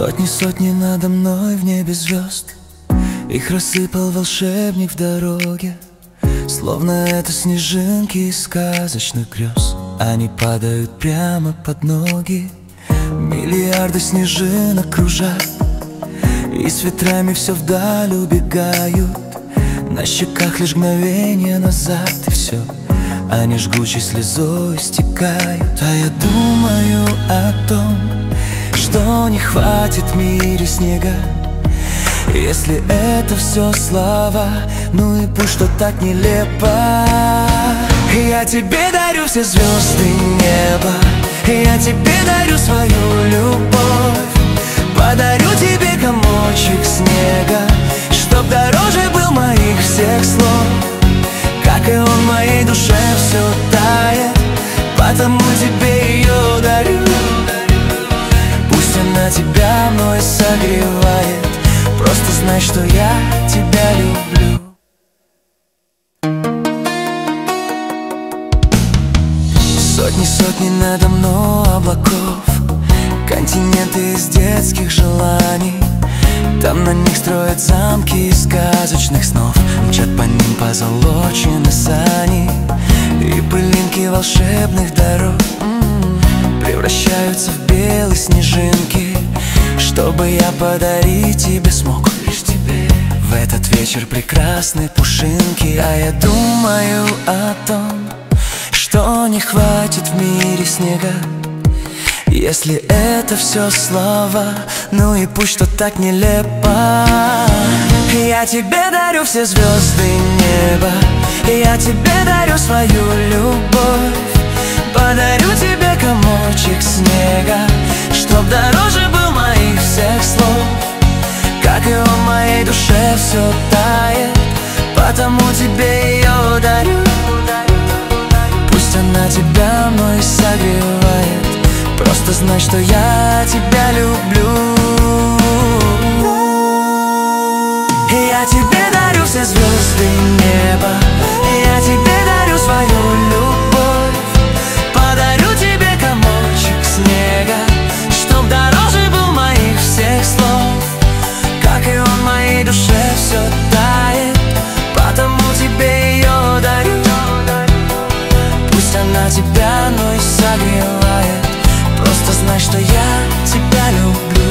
Сотни надо мной в небе звезд. Их рассыпал волшебник в дороге, словно это снежинки из сказочных грез. Они падают прямо под ноги. Миллиарды снежинок кружат, и с ветрами все вдаль убегают. На щеках лишь мгновение назад, и все, они жгучей слезой стекают. А я думаю о том, что не хватит в мире снега. Если это все слова, ну и пусть, что так нелепо. Я тебе дарю все звезды неба, я тебе дарю свою любовь. Подарю тебе комочек снега, чтоб дороже был моих всех слов. Как и он в моей душе все тает, потому тебе ее дарю. Пусть она тебя мной согревает, просто знай, что я тебя люблю. Сотни надо мной облаков, континенты из детских желаний. Там на них строят замки из сказочных снов, мчат по ним позолочены сани, и пылинки волшебных дорог превращаются в белые снежинки, чтобы я подарить тебе смог. Лишь тебе в этот вечер прекрасной пушинки. А я думаю о том, что не хватит в мире снега. Если это все слова, ну и пусть, что так нелепо. Я тебе дарю все звезды неба, я тебе дарю свою любовь. Подарю тебе комочек снега, чтоб дороже был моих всех слов. Как и он в моей душе все тает, потому тебе ее дарю. Пусть она тебя мной согревает, просто знай, что я тебя люблю. Я тебе дарю все звезды неба, я тебе дарю свою любовь. Подарю тебе комочек снега, чтоб дороже был моих всех слов. Как и он в моей душе все тает, потому тебе ее дарю. Пусть она тебя мной согревает, просто знай, что я тебя люблю.